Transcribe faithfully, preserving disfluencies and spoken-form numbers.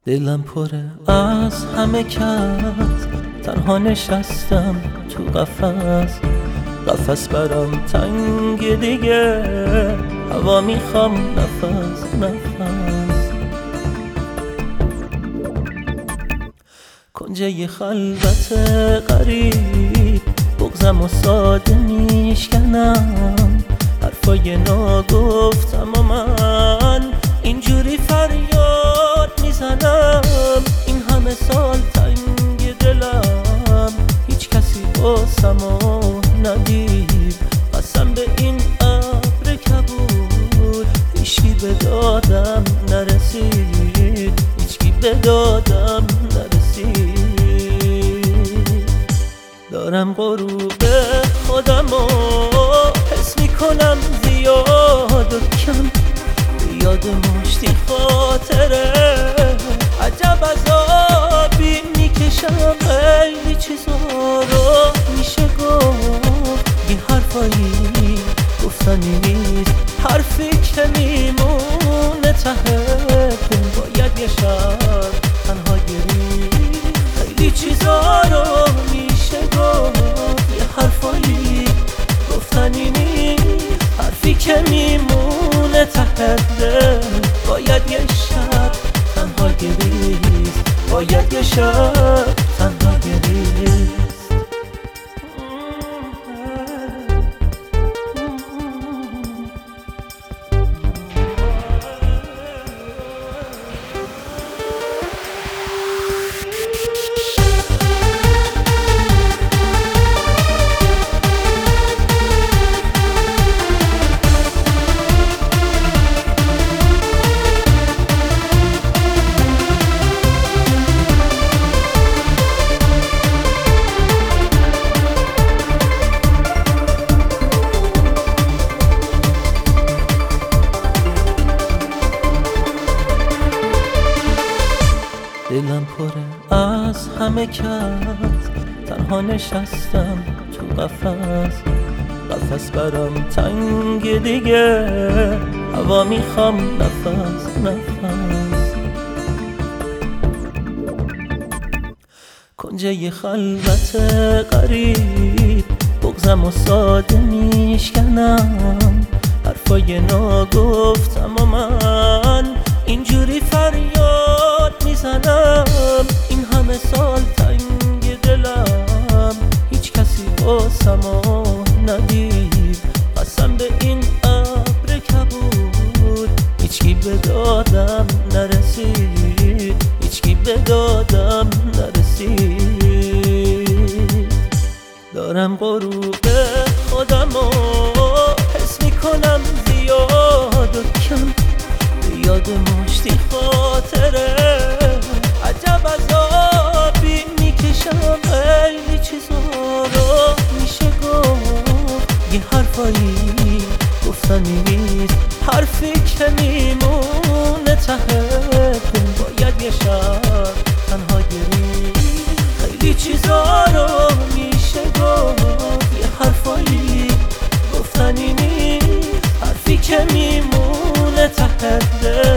دلم پره از همه کس، تنها نشستم تو قفس. قفس برام تنگ دیگه، هوا میخوام نفس نفس. کنجه یه خلوت غریب، بغزم و ساده میشکنم. حرفای ناگفتم و من اینجوری فریاد میزنم. این همه سال تنگ دلم، هیچ کسی واسمو ندید. قسم به این ابر کبود، هیچکی به دادم نرسید. هیچکی به دادم نرسید. دارم غروب خودمو حس میکنم زیاد و کم. یاد مشتی خاطره عجب عذابی میکشم. خیلی چیزا رو میشه گفت، یه حرفایی گفتنی نیست. حرفی که میمونه ته دل، باید یه شب تنها گرید. خیلی چیزا رو میشه گفت، یه حرفایی گفتنی نیست. حرفی که میمونه ته دل، باید یه شب تنها گریست. باید یه شب تنها گریست. دلم پره از همه کس، تنها نشستم تو قفس. قفس برام تنگ دیگه، هوا میخوام نفس نفس. کنجه یه خلوت غریب، بغزم و ساده میشکنم. حرفای ناگفتم و من اینجوری فریاد میزنم. این همه سال تنگ دلم، هیچ کسی واسمو ندید. قسم به این ابر کبود، هیچکی به دادم نرسید. هیچکی به دادم نرسید. دارم غروب خودمو حس میکنم زیاد و کم. یاد مشتی خاطره عجب عذابی میکشم. خیلی چیزا رو میشه گفت، یه حرفایی گفتنی نیست. حرفی که میمونه ته دل، باید یه شب تنها گرید. خیلی چیزا رو میشه گفت، یه حرفایی گفتنی نیست. حرفی که میمونه ته دل،